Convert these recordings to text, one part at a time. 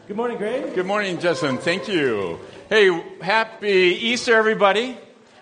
Good morning, Greg. Good morning, Justin. Thank you. Hey, happy Easter, everybody.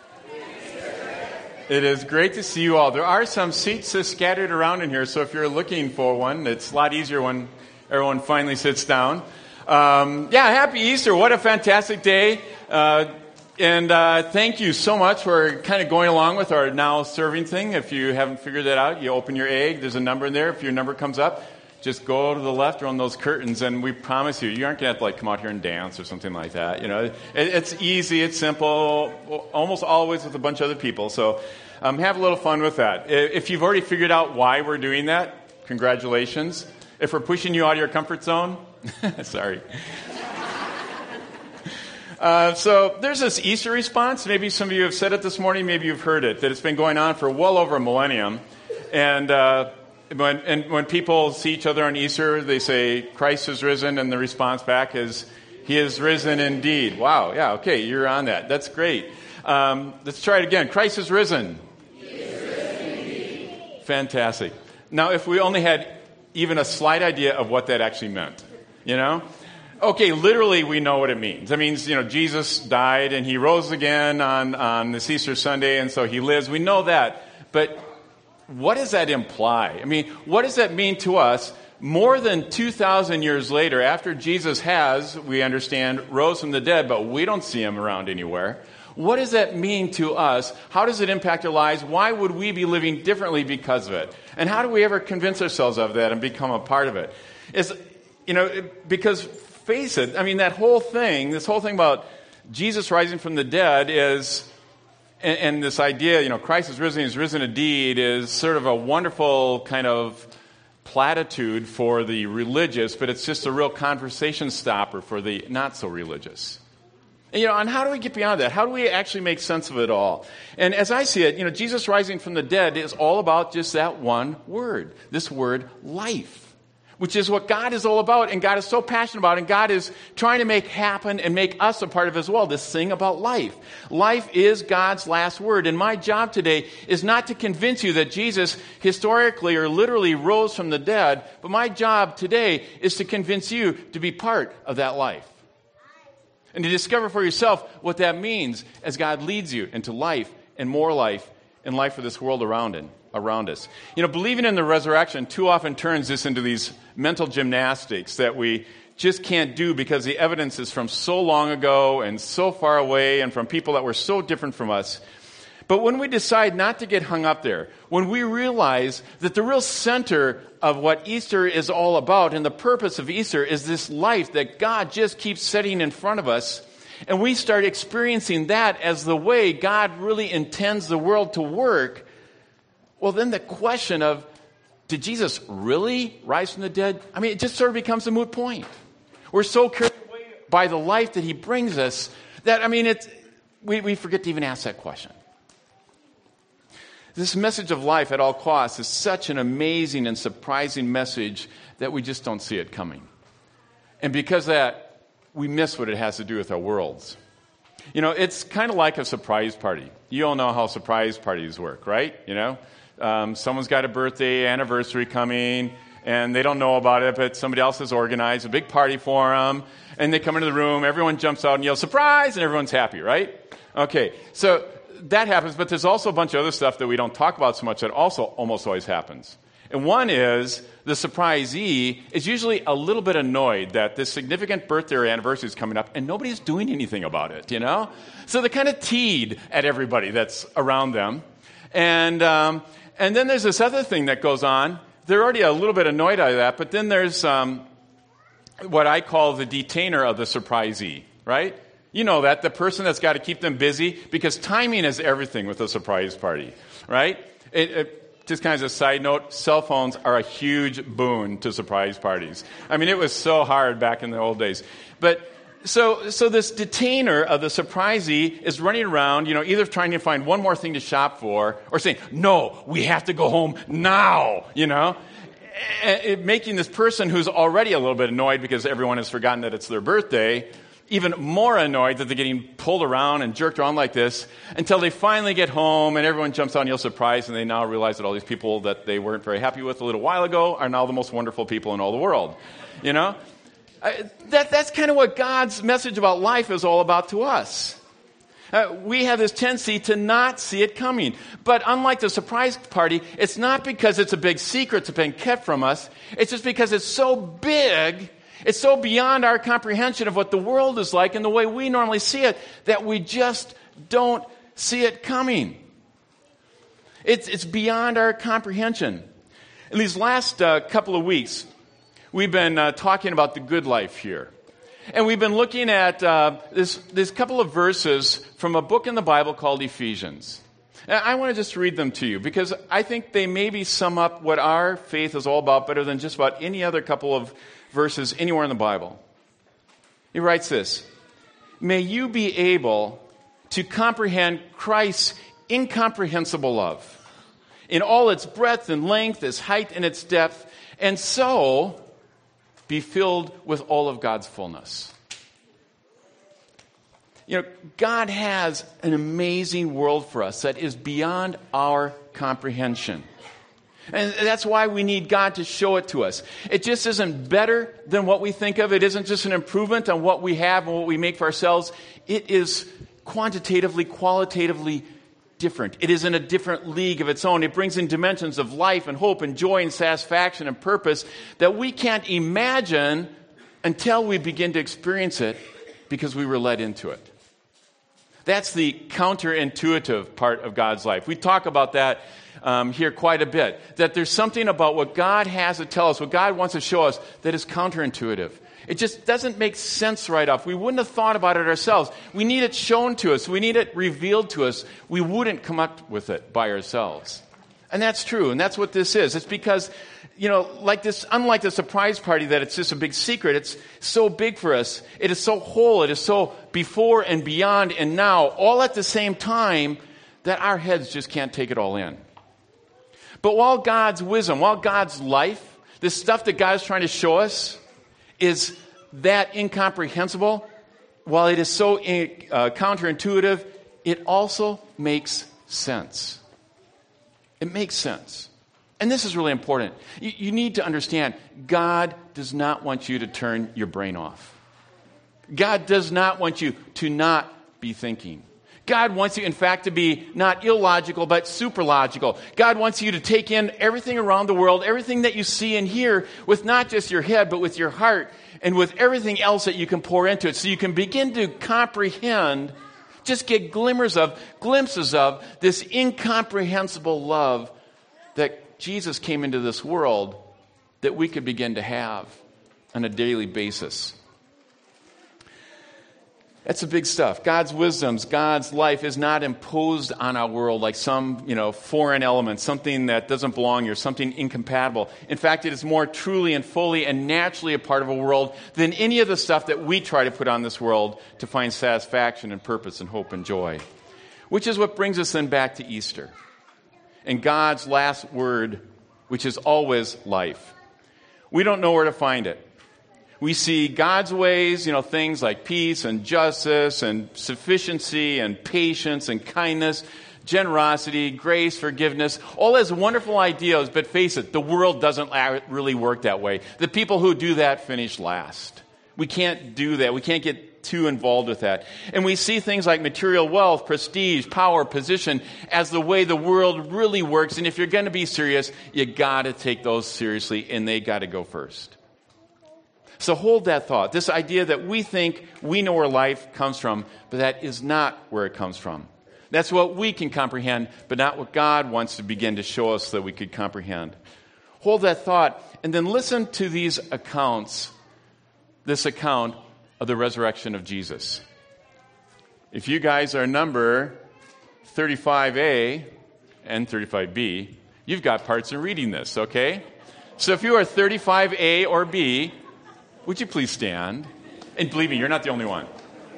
It is great to see you all. There are some seats scattered around in here, so if you're looking for one, it's a lot easier when everyone finally sits down. Happy Easter. What a fantastic day. And thank you so much for kind of going along with our now serving thing. If you haven't figured that out, you open your egg. There's a number in there. If your number comes up, just go to the left or on those curtains, and we promise you, you aren't going to have to come out here and dance or something like that. You know, it's easy, it's simple, almost always with a bunch of other people. So have a little fun with that. If you've already figured out why we're doing that, congratulations. If we're pushing you out of your comfort zone, sorry. So there's this Easter response. Maybe some of you have said it this morning. Maybe you've heard it, that it's been going on for well over a millennium. And when people see each other on Easter, they say, Christ is risen, and the response back is, He is risen indeed. Wow, yeah, okay, you're on that. That's great. Let's try it again. Christ is risen. He is risen indeed. Fantastic. Now, if we only had even a slight idea of what that actually meant, you know? Okay, literally we know what it means. It means, Jesus died and He rose again on this Easter Sunday, and so He lives. We know that. But what does that imply? I mean, what does that mean to us more than 2,000 years later, after Jesus has, we understand, rose from the dead, but we don't see Him around anywhere? What does that mean to us? How does it impact our lives? Why would we be living differently because of it? And how do we ever convince ourselves of that and become a part of it? Because face it, I mean, this whole thing about Jesus rising from the dead is... And this idea, Christ is risen, He's risen indeed, is sort of a wonderful kind of platitude for the religious, but it's just a real conversation stopper for the not-so-religious. And how do we get beyond that? How do we actually make sense of it all? And as I see it, Jesus rising from the dead is all about just that one word, this word, life. Which is what God is all about, and God is so passionate about, and God is trying to make happen and make us a part of as well, this thing about life. Life is God's last word, and my job today is not to convince you that Jesus historically or literally rose from the dead, but my job today is to convince you to be part of that life. And to discover for yourself what that means as God leads you into life and more life and life for this world around us. Believing in the resurrection too often turns this into these mental gymnastics that we just can't do because the evidence is from so long ago and so far away and from people that were so different from us. But when we decide not to get hung up there, when we realize that the real center of what Easter is all about and the purpose of Easter is this life that God just keeps setting in front of us, and we start experiencing that as the way God really intends the world to work, well, then the question of, did Jesus really rise from the dead? I mean, it just sort of becomes a moot point. We're so carried away by the life that He brings us that, we forget to even ask that question. This message of life at all costs is such an amazing and surprising message that we just don't see it coming. And because of that, we miss what it has to do with our worlds. It's kind of like a surprise party. You all know how surprise parties work, right? Someone's got a birthday, anniversary coming, and they don't know about it, but somebody else has organized a big party for them, and they come into the room, everyone jumps out and yells, surprise, and everyone's happy, right? Okay, so that happens, but there's also a bunch of other stuff that we don't talk about so much that also almost always happens. And one is the surprisee is usually a little bit annoyed that this significant birthday or anniversary is coming up and nobody's doing anything about it, So they're kind of teed at everybody that's around them. And then there's this other thing that goes on. They're already a little bit annoyed by that, but then there's what I call the detainer of the surprisee, right? You know that, the person that's got to keep them busy, because timing is everything with a surprise party, right? Just kind of as a side note, cell phones are a huge boon to surprise parties. It was so hard back in the old days. But so this detainer of the surprisee is running around, either trying to find one more thing to shop for or saying, no, we have to go home now, making this person who's already a little bit annoyed because everyone has forgotten that it's their birthday even more annoyed that they're getting pulled around and jerked around like this until they finally get home and everyone jumps out and yells surprise, and they now realize that all these people that they weren't very happy with a little while ago are now the most wonderful people in all the world. That's kind of what God's message about life is all about to us. We have this tendency to not see it coming. But unlike the surprise party, it's not because it's a big secret that's been kept from us. It's just because it's so big, it's so beyond our comprehension of what the world is like and the way we normally see it, that we just don't see it coming. It's beyond our comprehension. In these last couple of weeks, we've been talking about the good life here. And we've been looking at this couple of verses from a book in the Bible called Ephesians. And I want to just read them to you because I think they maybe sum up what our faith is all about better than just about any other couple of verses anywhere in the Bible. He writes this: "May you be able to comprehend Christ's incomprehensible love in all its breadth and length, its height and its depth, and so be filled with all of God's fullness." You know, God has an amazing world for us that is beyond our comprehension. And that's why we need God to show it to us. It just isn't better than what we think of. It isn't just an improvement on what we have and what we make for ourselves. It is quantitatively, qualitatively different. It is in a different league of its own. It brings in dimensions of life and hope and joy and satisfaction and purpose that we can't imagine until we begin to experience it because we were led into it. That's the counterintuitive part of God's life. We talk about that here quite a bit. That there's something about what God has to tell us, what God wants to show us, that is counterintuitive. It just doesn't make sense right off. We wouldn't have thought about it ourselves. We need it shown to us. We need it revealed to us. We wouldn't come up with it by ourselves. And that's true, and that's what this is. It's because, you know, like this, unlike the surprise party that it's just a big secret, it's so big for us. It is so whole. It is so before and beyond and now, all at the same time, that our heads just can't take it all in. But while God's wisdom, while God's life, this stuff that God is trying to show us is that incomprehensible, while it is so counterintuitive, it also makes sense. It makes sense. And this is really important. You need to understand, God does not want you to turn your brain off. God does not want you to not be thinking. God wants you, in fact, to be not illogical, but super logical. God wants you to take in everything around the world, everything that you see and hear, with not just your head, but with your heart, and with everything else that you can pour into it, so you can begin to comprehend, just get glimpses of this incomprehensible love that Jesus came into this world that we could begin to have on a daily basis. That's the big stuff. God's wisdoms, God's life is not imposed on our world like some, foreign element, something that doesn't belong here, something incompatible. In fact, it is more truly and fully and naturally a part of a world than any of the stuff that we try to put on this world to find satisfaction and purpose and hope and joy. Which is what brings us then back to Easter. And God's last word, which is always life. We don't know where to find it. We see God's ways, things like peace and justice and sufficiency and patience and kindness, generosity, grace, forgiveness, all as wonderful ideas, but face it, the world doesn't really work that way. The people who do that finish last. We can't do that. We can't get too involved with that. And we see things like material wealth, prestige, power, position as the way the world really works. And if you're going to be serious, you got to take those seriously, and they got to go first. So hold that thought, this idea that we think we know where life comes from, but that is not where it comes from. That's what we can comprehend, but not what God wants to begin to show us that we could comprehend. Hold that thought, and then listen to these accounts, this account of the resurrection of Jesus. If you guys are number 35A and 35B, you've got parts in reading this, okay? So if you are 35A or B, would you please stand? And believe me, you're not the only one.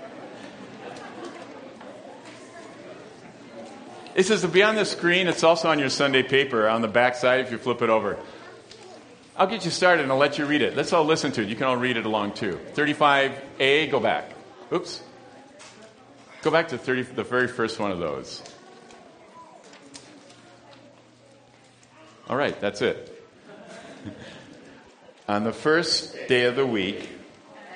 It says to be on the screen. It's also on your Sunday paper on the back side if you flip it over. I'll get you started and I'll let you read it. Let's all listen to it. You can all read it along too. 35A, go back. Oops. Go back to the very first one of those. All right, that's it. On the first day of the week,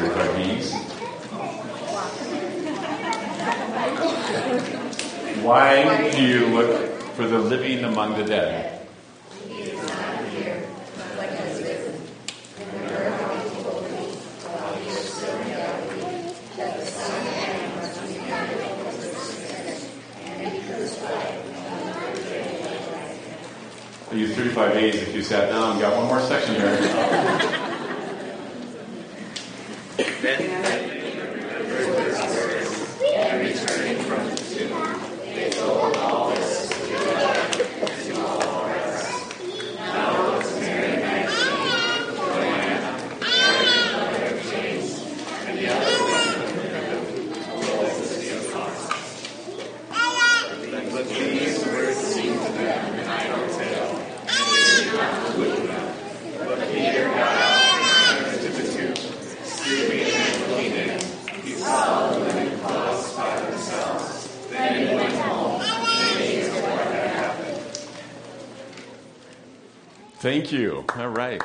35 Bs. Why do you look for the living among the dead? I use 35 A's if you sat down. Got one more section here. Thank you. All right.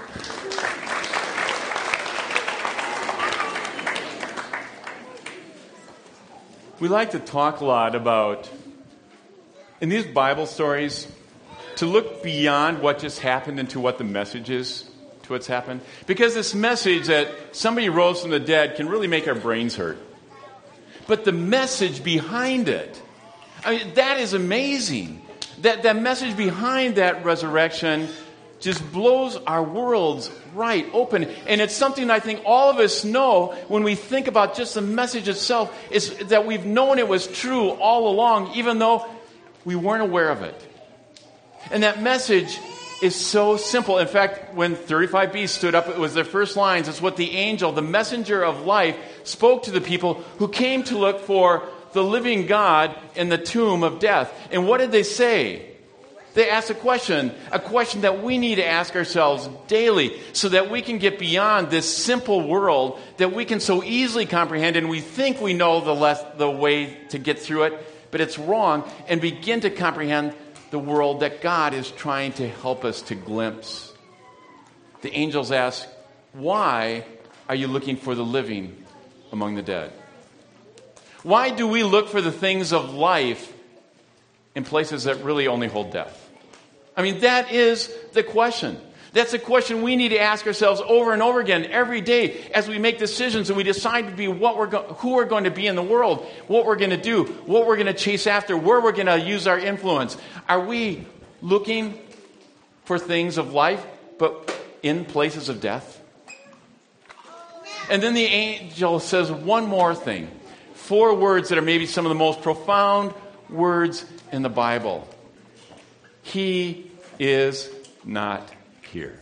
We like to talk a lot about, in these Bible stories, to look beyond what just happened into what the message is to what's happened. Because this message that somebody rose from the dead can really make our brains hurt. But the message behind it, I mean, that is amazing. That message behind that resurrection just blows our worlds right open. And it's something I think all of us know when we think about just the message itself, is that we've known it was true all along, even though we weren't aware of it. And that message is so simple. In fact, when 35B stood up, it was their first lines. It's what the angel, the messenger of life, spoke to the people who came to look for the living God in the tomb of death. And what did they say? They asked a question that we need to ask ourselves daily so that we can get beyond this simple world that we can so easily comprehend, and we think we know the way to get through it, but it's wrong, and begin to comprehend the world that God is trying to help us to glimpse. The angels ask, why are you looking for the living among the dead? Why do we look for the things of life in places that really only hold death? I mean, that is the question. That's a question we need to ask ourselves over and over again every day as we make decisions and we decide to be who we're going to be in the world, what we're going to do, what we're going to chase after, where we're going to use our influence. Are we looking for things of life, but in places of death? And then the angel says one more thing. 4 words that are maybe some of the most profound words in the Bible. He is not here.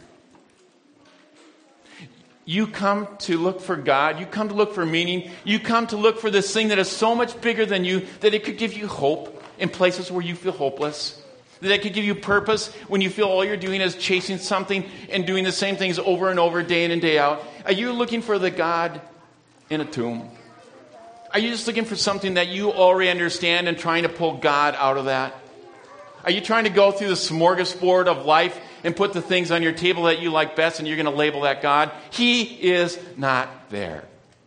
You come to look for God. You come to look for meaning. You come to look for this thing that is so much bigger than you, that it could give you hope in places where you feel hopeless. That it could give you purpose when you feel all you're doing is chasing something and doing the same things over and over, day in and day out. Are you looking for the God in a tomb? Are you just looking for something that you already understand and trying to pull God out of that? Are you trying to go through the smorgasbord of life and put the things on your table that you like best and you're going to label that God? He is not there.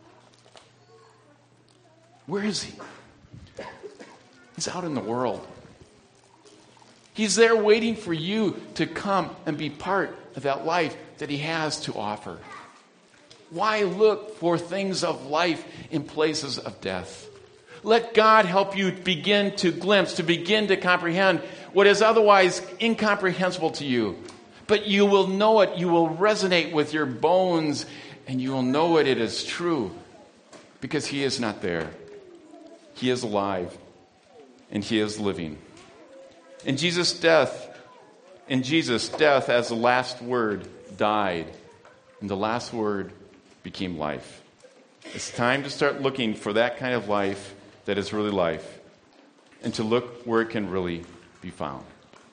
Where is he? He's out in the world. He's there waiting for you to come and be part of that life that he has to offer. Why look for things of life in places of death? Let God help you begin to glimpse, to begin to comprehend what is otherwise incomprehensible to you. But you will know it, you will resonate with your bones, and you will know it is true. Because he is not there. He is alive, and he is living. In Jesus' death as the last word died, and the last word became life. It's time to start looking for that kind of life that is really life, and to look where it can really be found.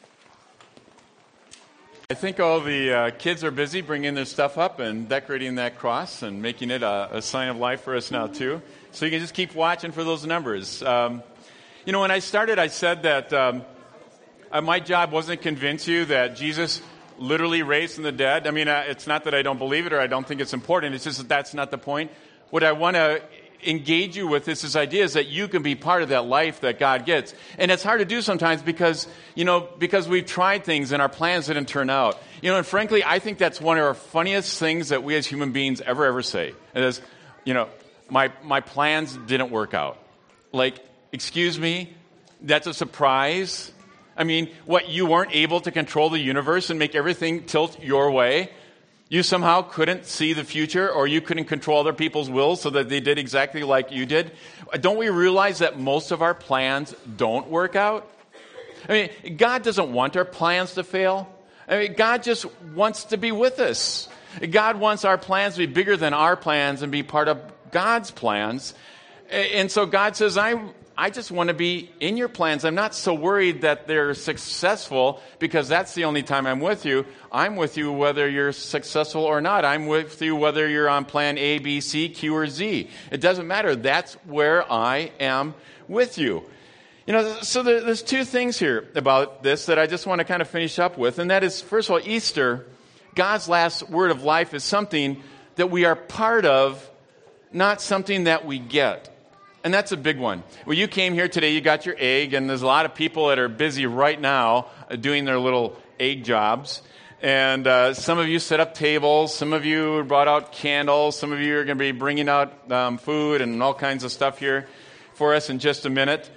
I think all the kids are busy bringing their stuff up and decorating that cross and making it a sign of life for us now too. So you can just keep watching for those numbers. When I started, I said that my job wasn't to convince you that Jesus literally raised from the dead. I mean, it's not that I don't believe it or I don't think it's important. It's just that that's not the point. what I want to engage you with is this idea is that you can be part of that life that God gets. And it's hard to do sometimes because we've tried things and our plans didn't turn out. And frankly, I think that's one of our funniest things that we as human beings ever say. It is, my plans didn't work out. Like, excuse me, that's a surprise? I mean, what, you weren't able to control the universe and make everything tilt your way? You somehow couldn't see the future, or you couldn't control other people's wills so that they did exactly like you did? Don't we realize that most of our plans don't work out? I mean, God doesn't want our plans to fail. I mean, God just wants to be with us. God wants our plans to be bigger than our plans and be part of God's plans. And so God says, I just want to be in your plans. I'm not so worried that they're successful because that's the only time I'm with you. I'm with you whether you're successful or not. I'm with you whether you're on plan A, B, C, Q, or Z. It doesn't matter. That's where I am with you. So there's two things here about this that I just want to kind of finish up with. And that is, first of all, Easter, God's last word of life, is something that we are part of, not something that we get. And that's a big one. Well, you came here today, you got your egg, and there's a lot of people that are busy right now doing their little egg jobs. And some of you set up tables, some of you brought out candles, some of you are going to be bringing out food and all kinds of stuff here for us in just a minute.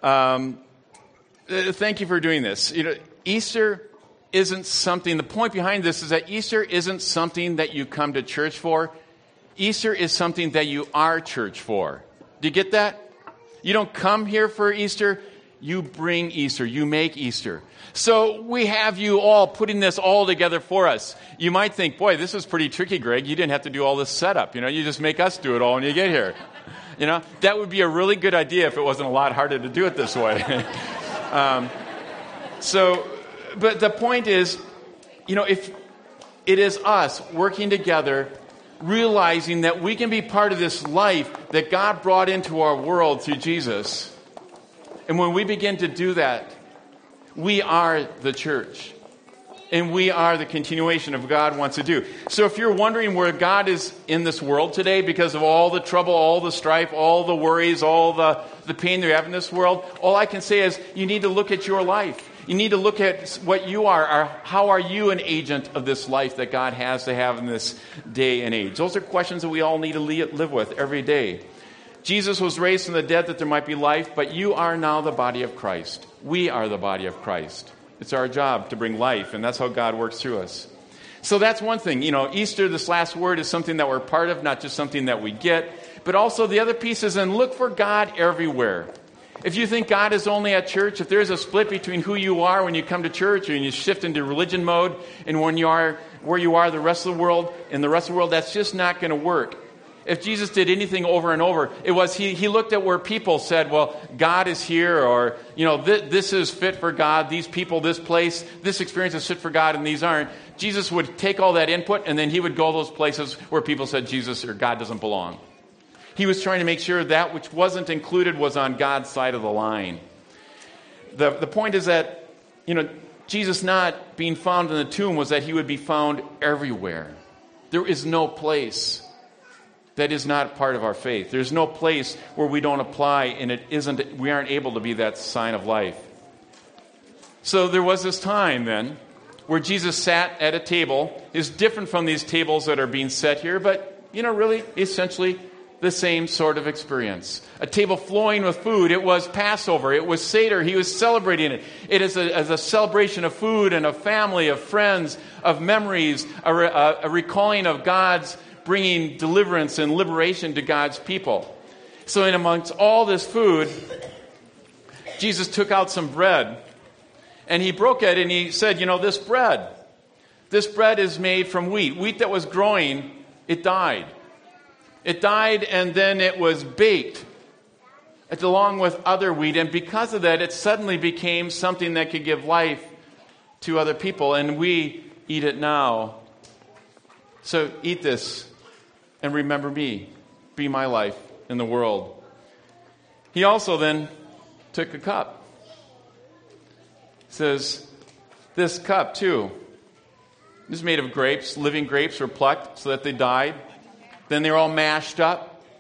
Thank you for doing this. Easter isn't something, the point behind this is that Easter isn't something that you come to church for. Easter is something that you are church for. Do you get that? You don't come here for Easter. You bring Easter. You make Easter. So we have you all putting this all together for us. You might think, boy, this is pretty tricky, Greg. You didn't have to do all this setup. You just make us do it all when you get here. That would be a really good idea if it wasn't a lot harder to do it this way. But the point is, if it is us working together, realizing that we can be part of this life that God brought into our world through Jesus. And when we begin to do that, we are the church. And we are the continuation of what God wants to do. So if you're wondering where God is in this world today because of all the trouble, all the strife, all the worries, all the pain that you have in this world, all I can say is you need to look at your life. You need to look at what you are, or how are you an agent of this life that God has to have in this day and age? Those are questions that we all need to live with every day. Jesus was raised from the dead that there might be life, but you are now the body of Christ. We are the body of Christ. It's our job to bring life, and that's how God works through us. So that's one thing. Easter, this last word, is something that we're part of, not just something that we get. But also the other piece is, and look for God everywhere. If you think God is only at church, if there's a split between who you are when you come to church and you shift into religion mode and when you are where you are the rest of the world, in the rest of the world, that's just not going to work. If Jesus did anything over and over, it was he looked at where people said, well, God is here, or, this is fit for God, these people, this place, this experience is fit for God, and these aren't. Jesus would take all that input, and then he would go those places where people said Jesus or God doesn't belong. He was trying to make sure that which wasn't included was on God's side of the line. The point is that, Jesus not being found in the tomb was that he would be found everywhere. There is no place that is not part of our faith. There's no place where we don't apply and we aren't able to be that sign of life. So there was this time then where Jesus sat at a table. It's different from these tables that are being set here, but, really, essentially the same sort of experience. A table flowing with food. It was Passover. It was Seder. He was celebrating it. It is a celebration of food and of family, of friends, of memories, a recalling of God's bringing deliverance and liberation to God's people. So in amongst all this food, Jesus took out some bread and he broke it and he said, this bread is made from wheat that was growing. It died. It died and then it was baked along with other wheat. And because of that, it suddenly became something that could give life to other people. And we eat it now. So eat this and remember me. Be my life in the world. He also then took a cup. Says, this cup too. This is made of grapes. Living grapes were plucked so that they died. Then they were all mashed up.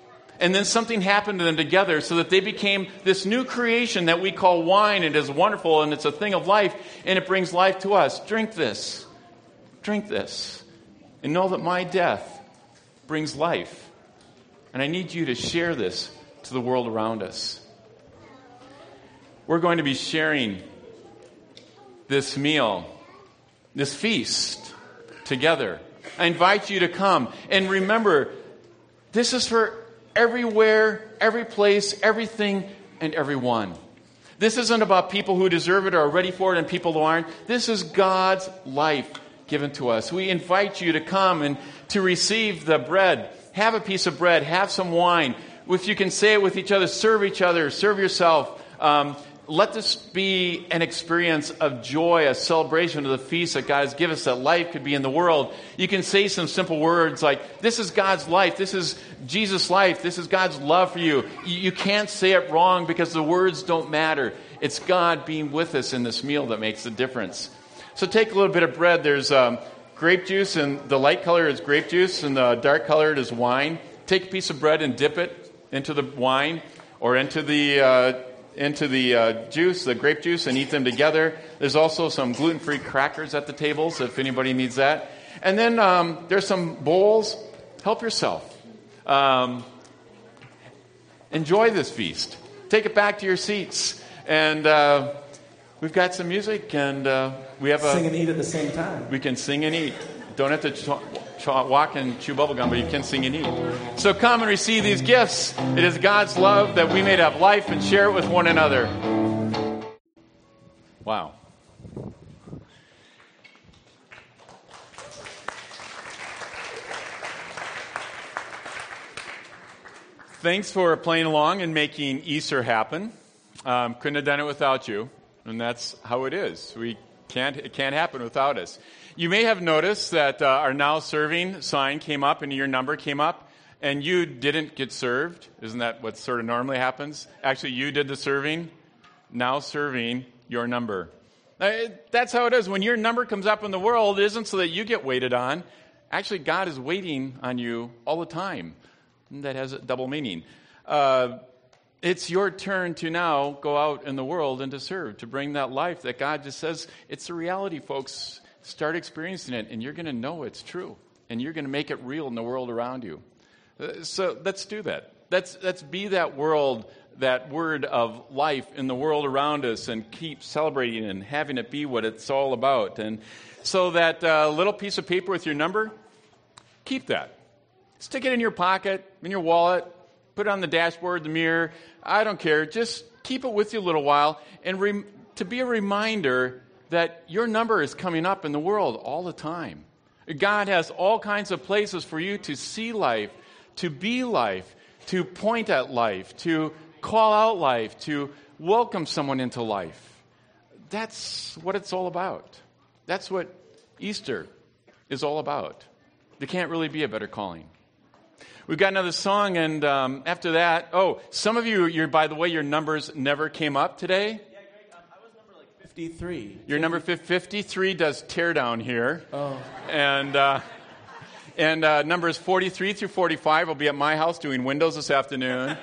And then something happened to them together so that they became this new creation that we call wine. It is wonderful and it's a thing of life and it brings life to us. Drink this. Drink this. And know that my death brings life. And I need you to share this to the world around us. We're going to be sharing this meal, this feast together. I invite you to come. And remember, this is for everywhere, every place, everything, and everyone. This isn't about people who deserve it or are ready for it and people who aren't. This is God's life given to us. We invite you to come and to receive the bread. Have a piece of bread. Have some wine. If you can say it with each other, serve yourself. Let this be an experience of joy, a celebration of the feast that God has given us, that life could be in the world. You can say some simple words like, this is God's life, this is Jesus' life, this is God's love for you. You can't say it wrong because the words don't matter. It's God being with us in this meal that makes the difference. So take a little bit of bread. There's grape juice, and the light color is grape juice, and the dark colored is wine. Take a piece of bread and dip it into the wine or into the juice, the grape juice, and eat them together. There's also some gluten-free crackers at the tables if anybody needs that. And then there's some bowls. Help yourself. Enjoy this feast. Take it back to your seats. And we've got some music, and we have sing and eat at the same time. We can sing and eat. Don't have to walk and chew bubblegum, but you can sing and eat. So come and receive these gifts. It is God's love that we may have life and share it with one another. Wow. Thanks for playing along and making Easter happen. Couldn't have done it without you, and that's how it is. It can't happen without us. You may have noticed that our now serving sign came up and your number came up, and you didn't get served. Isn't that what sort of normally happens? Actually, you did the serving, now serving your number. That's how it is. When your number comes up in the world, it isn't so that you get waited on. Actually, God is waiting on you all the time. And that has a double meaning. It's your turn to now go out in the world and to serve, to bring that life that God just says, it's a reality, folks. Start experiencing it, and you're going to know it's true. And you're going to make it real in the world around you. So let's do that. Let's be that world, that word of life in the world around us, and keep celebrating and having it be what it's all about. And so that little piece of paper with your number, keep that. Stick it in your pocket, in your wallet, put it on the dashboard, the mirror. I don't care. Just keep it with you a little while, and to be a reminder that your number is coming up in the world all the time. God has all kinds of places for you to see life, to be life, to point at life, to call out life, to welcome someone into life. That's what it's all about. That's what Easter is all about. There can't really be a better calling. We've got another song, and after that, some of you, by the way, your numbers never came up today. 53. Your number 53 does tear down here. Oh. And numbers 43 through 45 will be at my house doing windows this afternoon.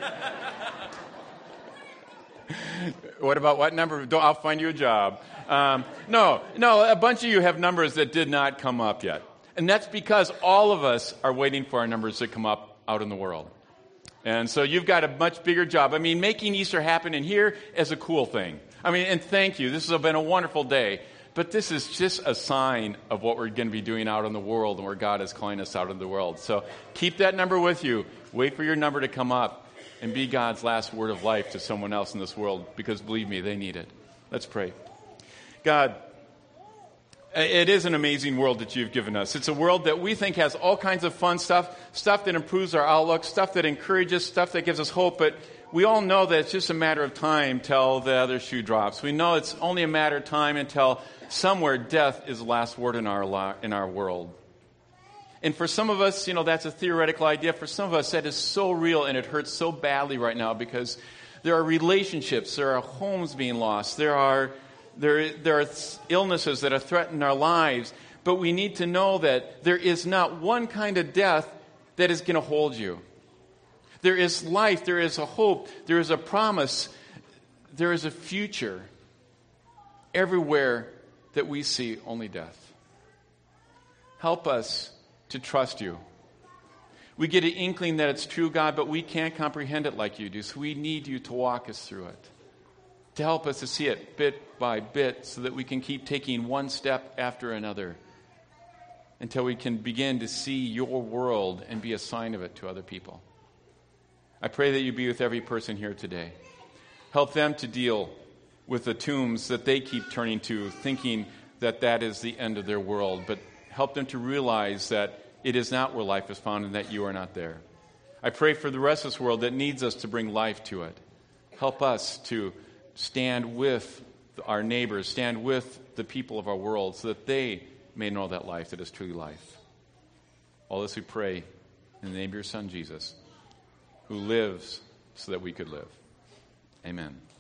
What about what number? I'll find you a job. No, a bunch of you have numbers that did not come up yet. And that's because all of us are waiting for our numbers to come up out in the world. And so you've got a much bigger job. I mean, making Easter happen in here is a cool thing. I mean, and thank you. This has been a wonderful day. But this is just a sign of what we're going to be doing out in the world and where God is calling us out in the world. So keep that number with you. Wait for your number to come up and be God's last word of life to someone else in this world, because believe me, they need it. Let's pray. God, it is an amazing world that you've given us. It's a world that we think has all kinds of fun stuff that improves our outlook, stuff that encourages, stuff that gives us hope, but we all know that it's just a matter of time till the other shoe drops. We know it's only a matter of time until somewhere death is the last word in our world. And for some of us, that's a theoretical idea. For some of us, that is so real, and it hurts so badly right now because there are relationships, there are homes being lost, there are illnesses that are threatening our lives. But we need to know that there is not one kind of death that is going to hold you. There is life, there is a hope, there is a promise, there is a future everywhere that we see only death. Help us to trust you. We get an inkling that it's true, God, but we can't comprehend it like you do, so we need you to walk us through it, to help us to see it bit by bit so that we can keep taking one step after another until we can begin to see your world and be a sign of it to other people. I pray that you be with every person here today. Help them to deal with the tombs that they keep turning to, thinking that that is the end of their world, but help them to realize that it is not where life is found and that you are not there. I pray for the rest of this world that needs us to bring life to it. Help us to stand with our neighbors, stand with the people of our world so that they may know that life that is truly life. All this we pray in the name of your Son, Jesus, who lives so that we could live. Amen.